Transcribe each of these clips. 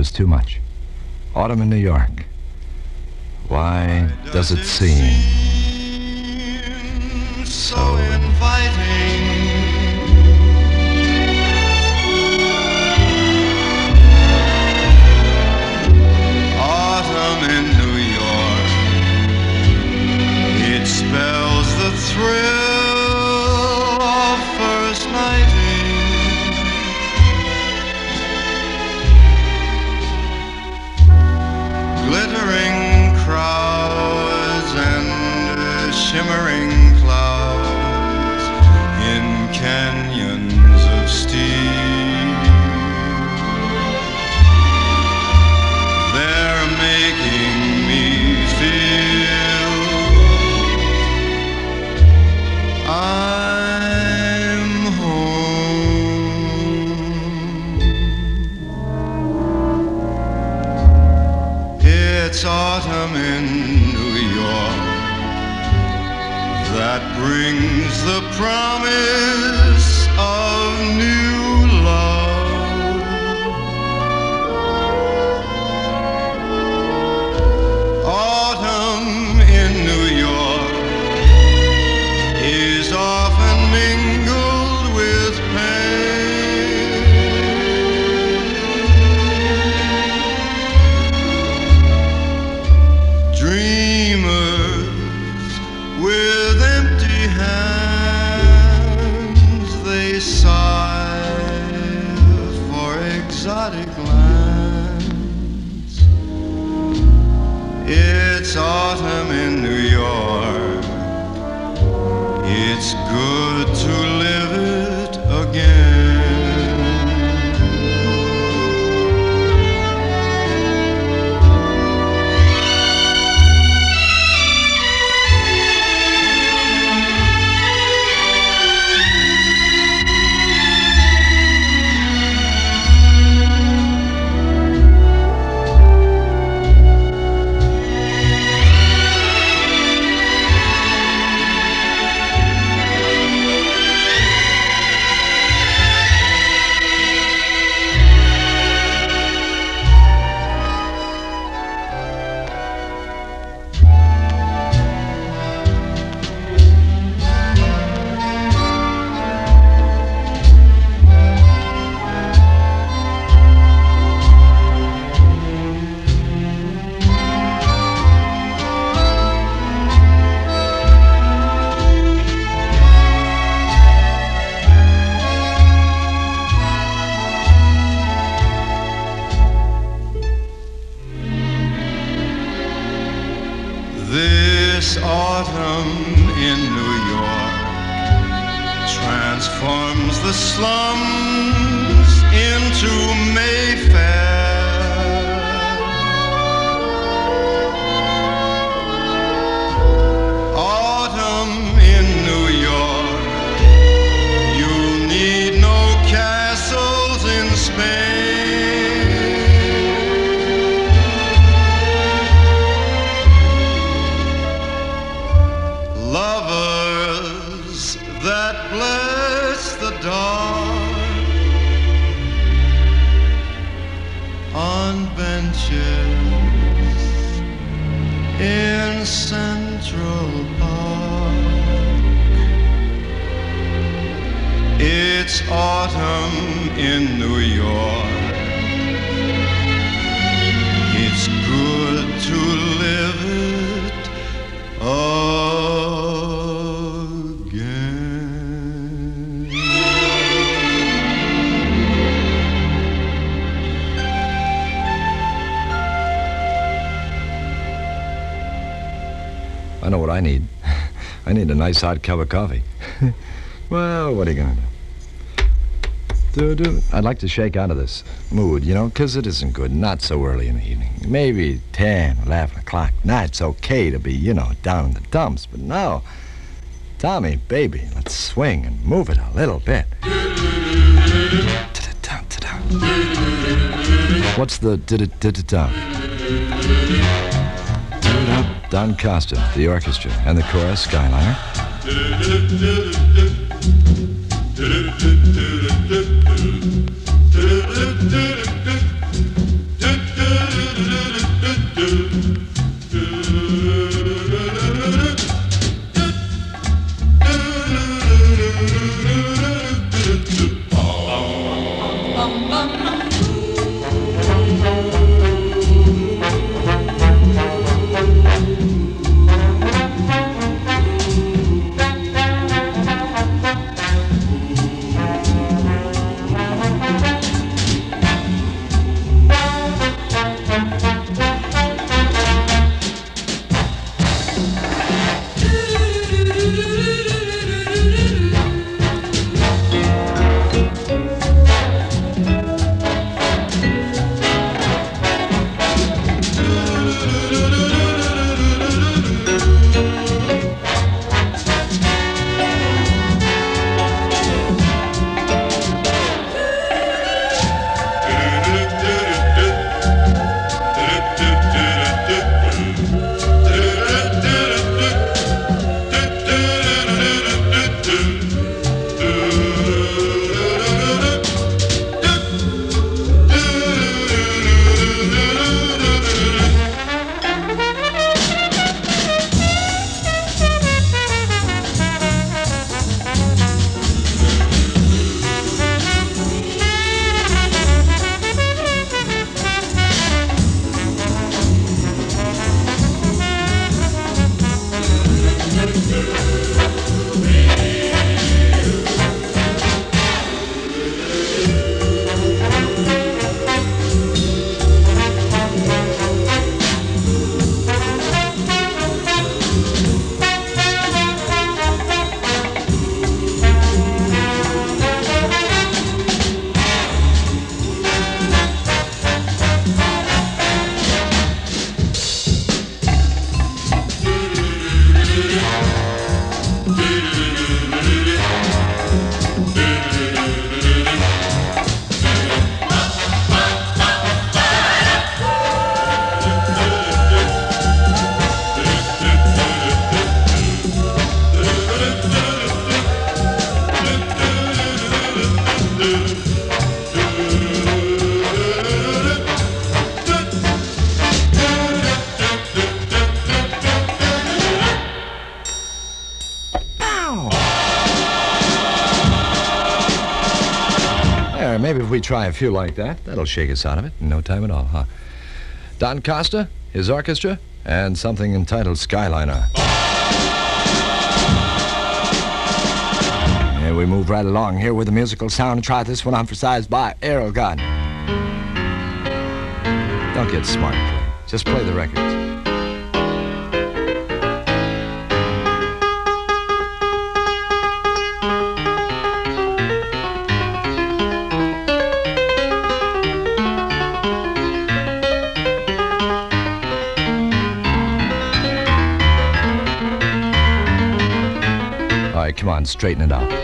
was too much. Autumn in New York. Why does it seem so inviting? Autumn in New York, it spells the thrill of first nighting. Glittering crowds and shimmering clouds in canyons of steel. They're making me feel I'm home. It's autumn in New York that brings the promise of new love. Autumn in New York is often mingled with pain. Dreamers with empty hands, they sigh for exotic lands. It's autumn in New York. It's good to live it again. This autumn in New York transforms the slums into Mayfair. Autumn in New York, you need no castles in Spain. Lovers that bless the dark on benches in Central Park. It's autumn in New York. It's good to live it again. I know what I need. I need a nice hot cup of coffee. Well, what are you gonna do? I'd like to shake out of this mood, you know, 'cause it isn't good, not so early in the evening. Maybe 10, 11 o'clock. Now it's okay to be, you know, down in the dumps, but no. Tommy, baby, let's swing and move it a little bit. What's the did-it-did-it-down? Don Costa, the orchestra, and the chorus, Skyliner. Maybe if we try a few like that, that'll shake us out of it in no time at all, huh? Don Costa, his orchestra, and something entitled Skyliner. Yeah, we move right along here with the musical sound and try this one emphasized by Aerogun. Don't get smart, play. Just play the records. All right, come on, straighten it out.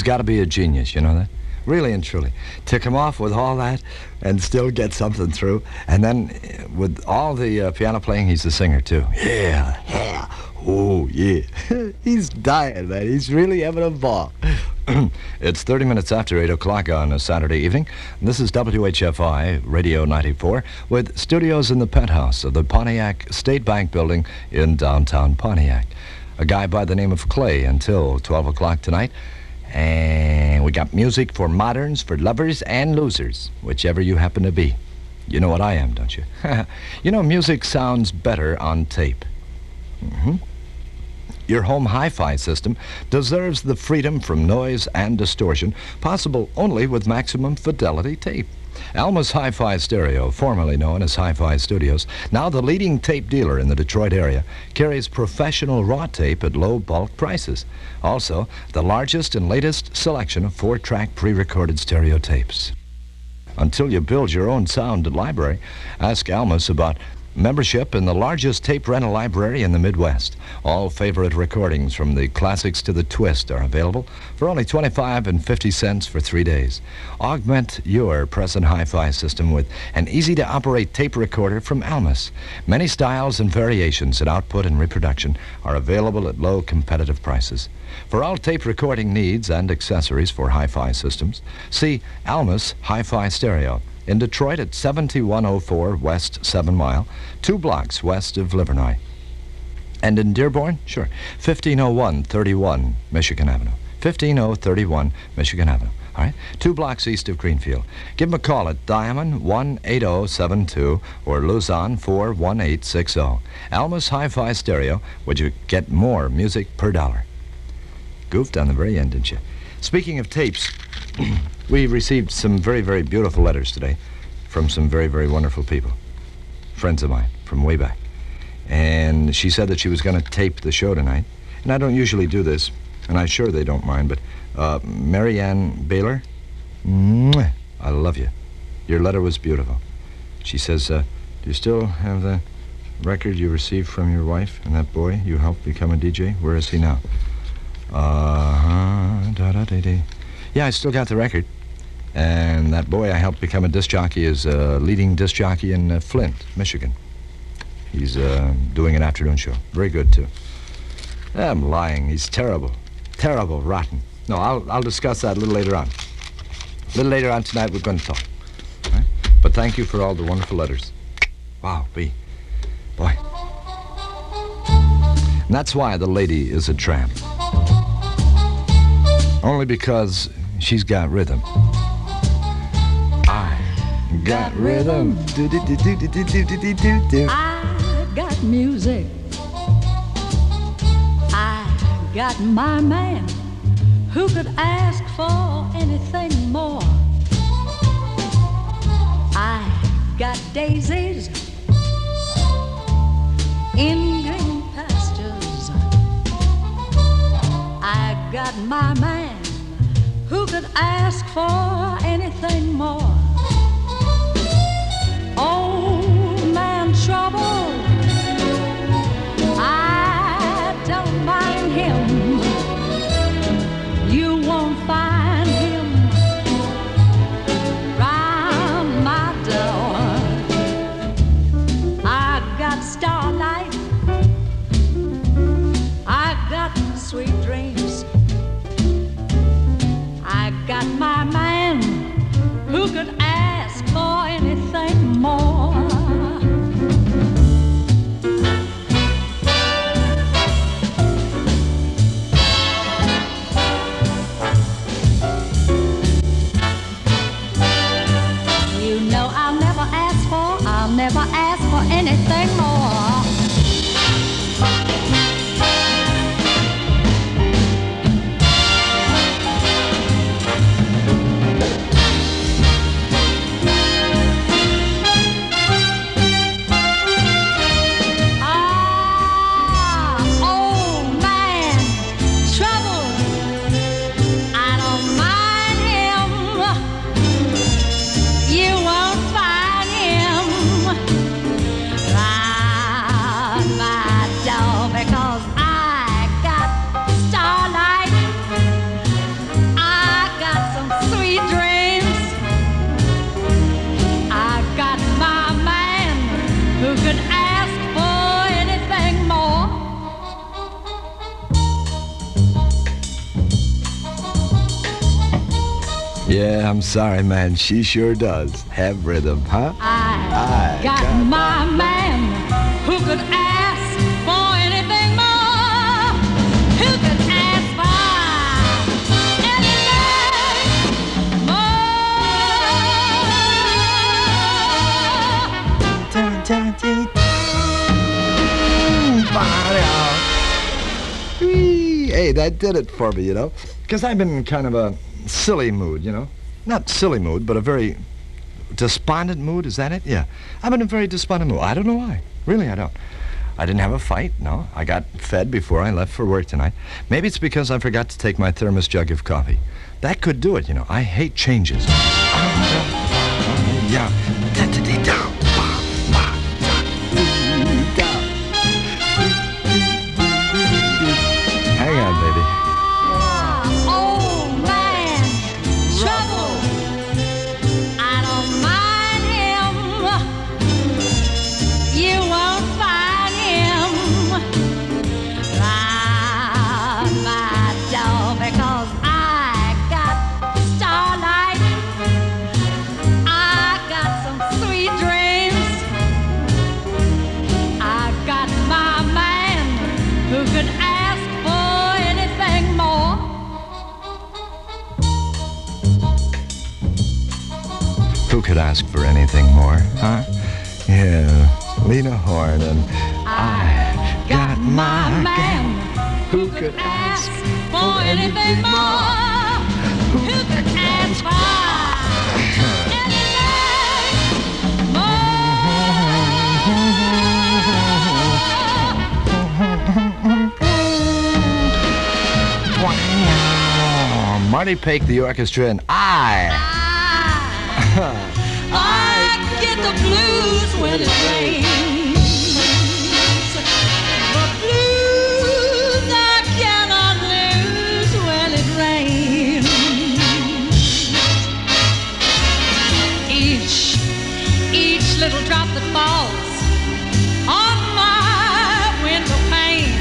got to be a genius, you know that? Really and truly. To come off with all that and still get something through. And then with all the piano playing, he's the singer, too. Yeah, yeah. Oh, yeah. He's dying, man. He's really having a ball. It's 30 minutes after 8 o'clock on a Saturday evening. This is WHFI Radio 94 with studios in the penthouse of the Pontiac State Bank building in downtown Pontiac. A guy by the name of Clay until 12 o'clock tonight. And we got music for moderns, for lovers, and losers, whichever you happen to be. You know what I am, don't you? You know, music sounds better on tape. Mm-hmm. Your home hi-fi system deserves the freedom from noise and distortion possible only with maximum fidelity tape. Alma's Hi-Fi Stereo, formerly known as Hi-Fi Studios, now the leading tape dealer in the Detroit area, carries professional raw tape at low bulk prices. Also, the largest and latest selection of 4-track pre-recorded stereo tapes. Until you build your own sound library, ask Alma's about membership in the largest tape rental library in the Midwest. All favorite recordings from the classics to the twist are available for only 25 and 50 cents for 3 days. Augment your present hi-fi system with an easy-to-operate tape recorder from Alma's. Many styles and variations in output and reproduction are available at low competitive prices. For all tape recording needs and accessories for hi-fi systems, see Alma's Hi-Fi Stereo in Detroit at 7104 West 7 Mile, 2 blocks west of Livernois. And in Dearborn, sure, 1501 31 Michigan Avenue. 15031 Michigan Avenue. All right? 2 blocks east of Greenfield. Give them a call at Diamond 18072 or Luzon 41860. Alma's Hi-Fi Stereo, would you get more music per dollar? Goofed on the very end, didn't you? Speaking of tapes, we received some very, very beautiful letters today from some very, very wonderful people. Friends of mine from way back. And she said that she was going to tape the show tonight. And I don't usually do this, and I'm sure they don't mind, but Marianne Baylor, mwah, I love you. Your letter was beautiful. She says, do you still have the record you received from your wife and that boy you helped become a DJ? Where is he now? Yeah, I still got the record. And that boy I helped become a disc jockey is a leading disc jockey in Flint, Michigan. He's doing an afternoon show. Very good, too. I'm lying. He's terrible. Terrible, rotten. No, I'll discuss that a little later on. A little later on tonight, we're going to talk. All right? But thank you for all the wonderful letters. Wow, B. Boy. And that's why the lady is a tramp. Only because she's got rhythm. I got rhythm. I got music. I got my man. Who could ask for anything more? I got daisies in green pastures. I got my man. Who could ask for anything more? Old man trouble, I don't mind him. You won't find him round my door. I got starlight, I got sweet dreams. I got my man could ask for anything more? Yeah, I'm sorry, man. She sure does have rhythm, huh? I got my man who could ask for anything more. Who could ask for anything Hey, that did it for me, you know? Because I've been in kind of a silly mood, you know? Not silly mood, but a very despondent mood, is that it? Yeah. I'm in a very despondent mood. I don't know why. Really, I don't. I didn't have a fight, no. I got fed before I left for work tonight. Maybe it's because I forgot to take my thermos jug of coffee. That could do it, you know. I hate changes. Yeah. Hang on, baby. old man trouble. I don't mind him. You won't find him round my door because I got starlight. I got some sweet dreams. I got my man who could ask for anything more. Who could ask for anything more, huh? Yeah, Lena Horne and I got my man who could ask for anything more. Who could ask for anything more? Marty Paik, the orchestra, and I get the blues when it rains. The blues I cannot lose when it rains. Each little drop that falls on my window pane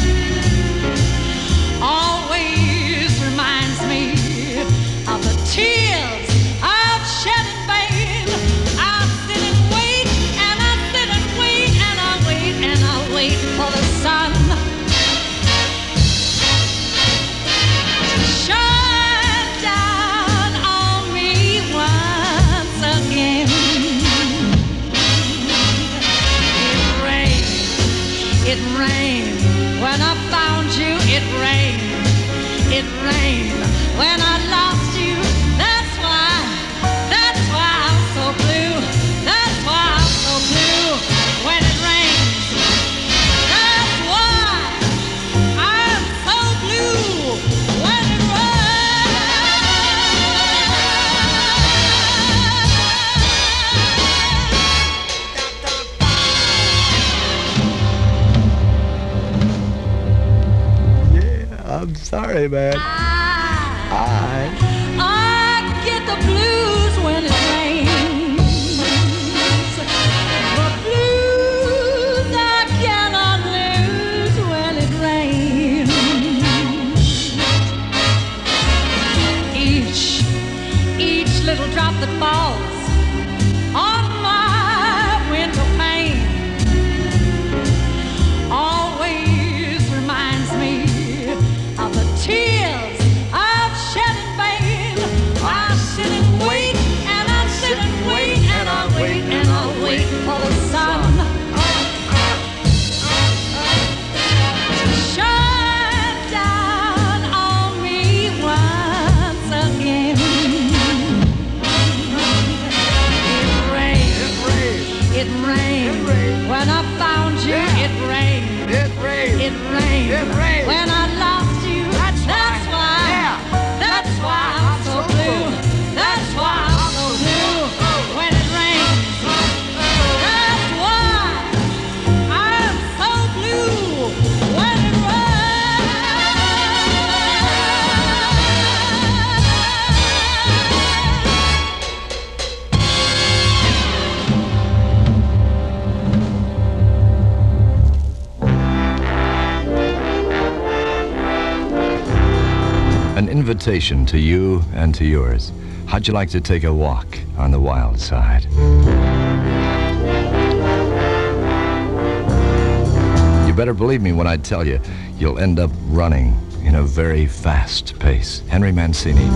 always reminds me of the tears I've shed in vain. I sit and wait, and I sit and wait, and I wait, and I wait for the sun to shine down on me once again. It rained when I found you. It rained when I lost you. That's why I'm so blue. That's why I'm so blue when it rains. That's why I'm so blue when it I'm sorry, man. I get the blues when it rains. The blues I cannot lose when it rains. Each little drop that falls on my window pane always reminds me of the tears I've shed in vain. I sit and wait, and I sit and wait, and I wait, and I wait for the sun to shine down on me once again. It rained when I found you. It rained when I lost you. That's why I'm so blue. That's why I'm so blue when it rains. That's why I'm so blue when it rains. invitation to you and to yours. How'd you like to take a walk on the wild side? You better believe me when I tell you, you'll end up running in a very fast pace. Henry Mancini.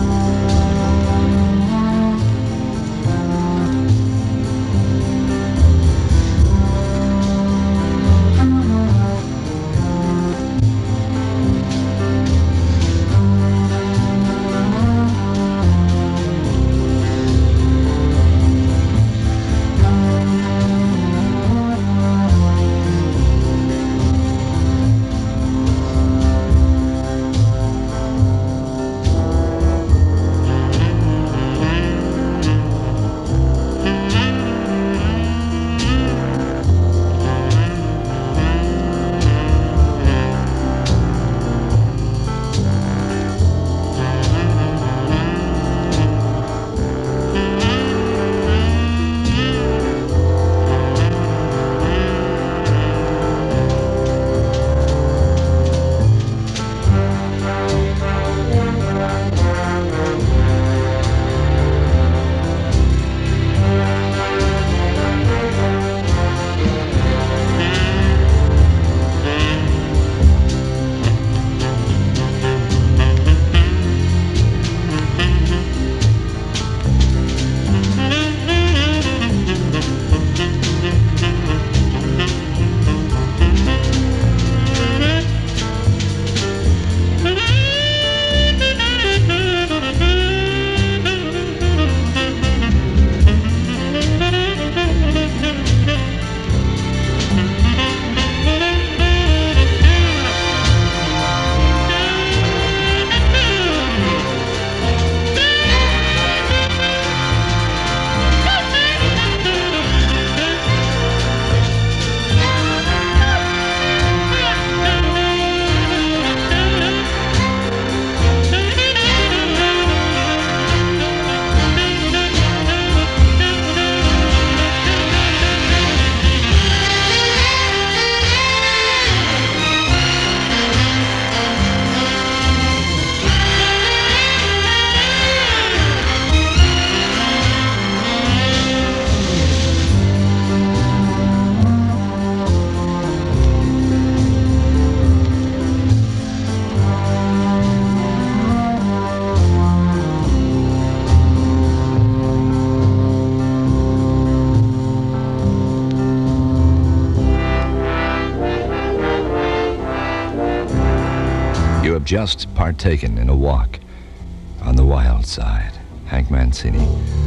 You have just partaken in a walk on the wild side. Hank Mancini.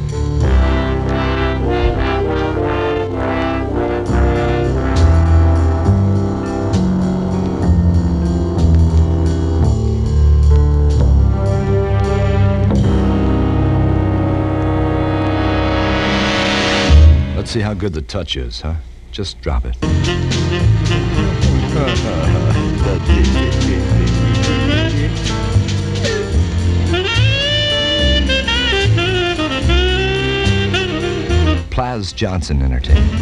Let's see how good the touch is, huh? Just drop it. Plaz Johnson Entertainment.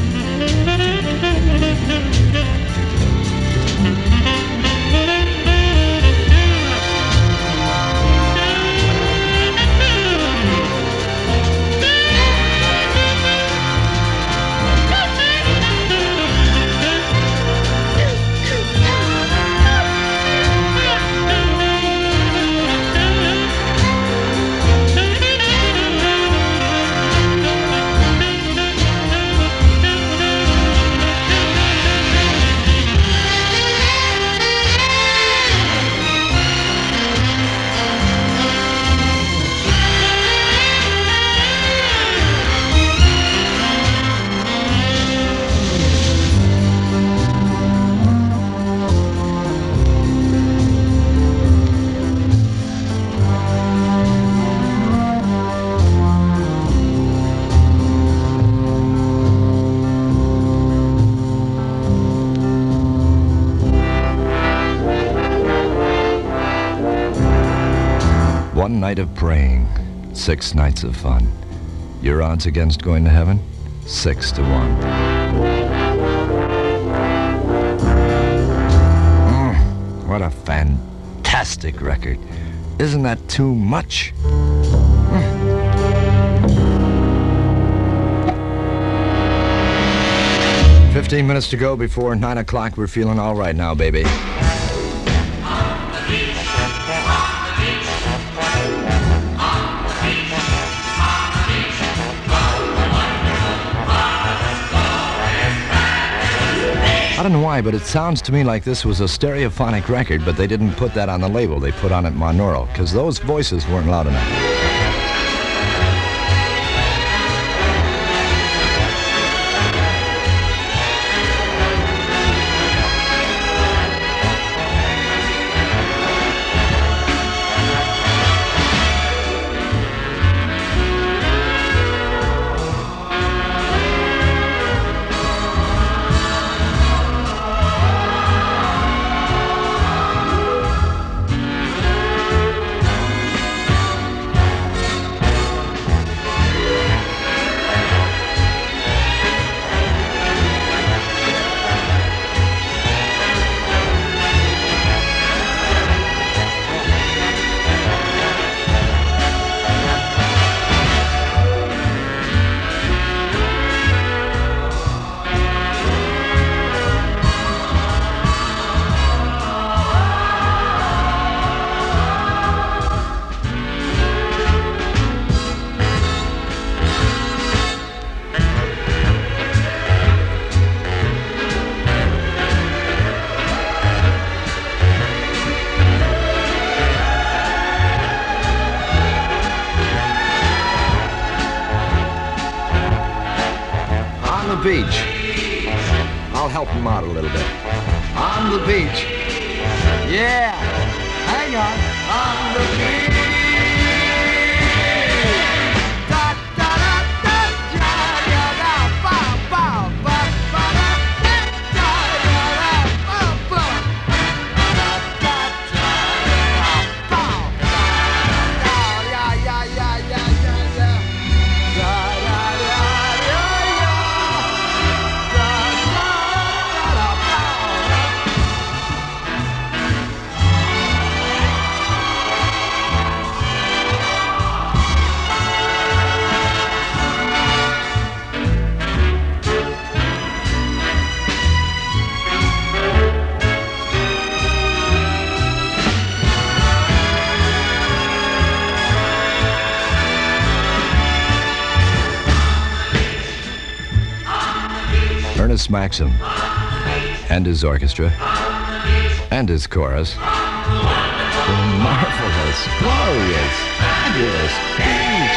One night of praying, 6 nights of fun. Your odds against going to heaven? 6 to 1. What a fantastic record. Isn't that too much? 15 minutes to go before 9 o'clock. We're feeling all right now, baby. I don't know why, but it sounds to me like this was a stereophonic record, but they didn't put that on the label. They put on it monaural, because those voices weren't loud enough. Beach. I'll help him out a little bit. On the beach. Yeah. Hang on. On the beach. Da, da, da, da, da, da, da, ba, ba, ba, ba, da, da, da, da, ba, ba. Da, da, da, da, ba, ba. Yeah, yeah, yeah, yeah, yeah, yeah. Da, da, da, yeah, yeah. Ernest Maxim and his orchestra and his chorus. The marvelous, glorious, fabulous beach.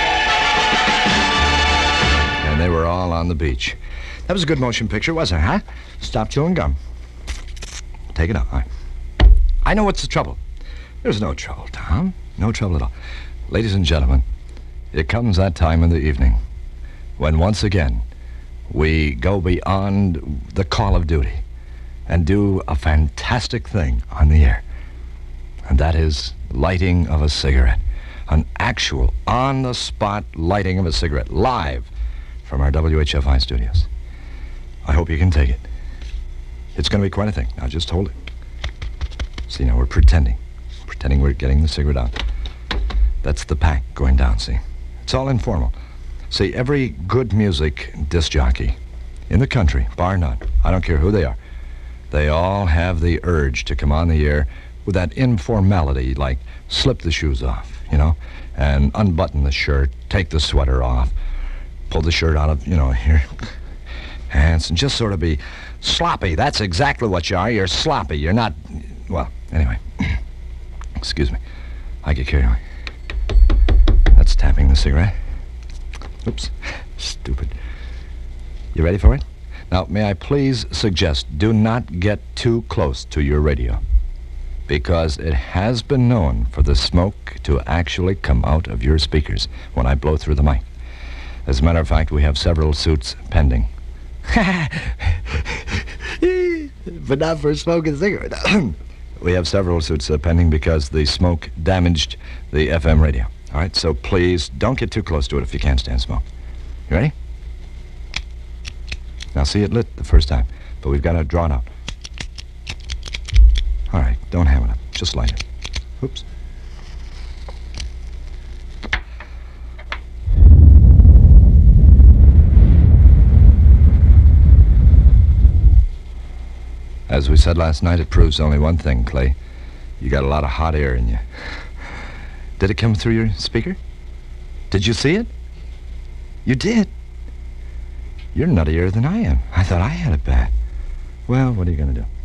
And they were all on the beach. That was a good motion picture, wasn't it, huh? Stop chewing gum. Take it out. All right. I know what's the trouble. There's no trouble, Tom. No trouble at all. Ladies and gentlemen, it comes that time in the evening when once again we go beyond the call of duty and do a fantastic thing on the air. And that is lighting of a cigarette. An actual, on-the-spot lighting of a cigarette, live from our WHFI studios. I hope you can take it. It's going to be quite a thing. Now just hold it. See, now we're pretending we're getting the cigarette out. That's the pack going down, see? It's all informal. See, every good music disc jockey in the country, bar none, I don't care who they are, they all have the urge to come on the air with that informality, like slip the shoes off, you know, and unbutton the shirt, take the sweater off, pull the shirt out of, you know, your hands, and just sort of be sloppy. That's exactly what you are. You're sloppy. You're not, well, anyway. Excuse me. I get carried away. That's tapping the cigarette. Oops, stupid. You ready for it? Now, may I please suggest, do not get too close to your radio, because it has been known for the smoke to actually come out of your speakers when I blow through the mic. As a matter of fact, we have several suits pending. But not for smoking cigarette. We have several suits pending because the smoke damaged the FM radio. All right, so please don't get too close to it if you can't stand smoke. You ready? Now, see, it lit the first time, but we've got to draw it out. All right, don't ham it up. Just light it. Oops. As we said last night, it proves only one thing, Clay. You got a lot of hot air in you. Did it come through your speaker? Did you see it? You did? You're nuttier than I am. I thought I had it bad. Well, what are you going to do?